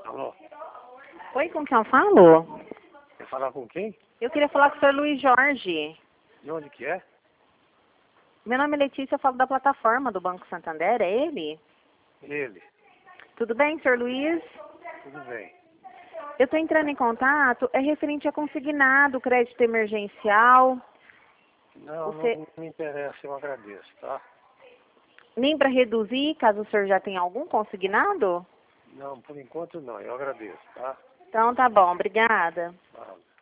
Alô? Oi, com quem eu falo? Quer falar com quem? Eu queria falar com o senhor Luiz Jorge. De onde que é? Meu nome é Letícia, eu falo da plataforma do Banco Santander, é ele? Ele. Tudo bem, senhor Luiz? Tudo bem. Eu estou entrando em contato, é referente a consignado, crédito emergencial. Não, Você... não me interessa, eu agradeço, tá? Nem para reduzir, caso o senhor já tenha algum consignado? Não, por enquanto não, eu agradeço, tá? Então tá bom, obrigada. Tá.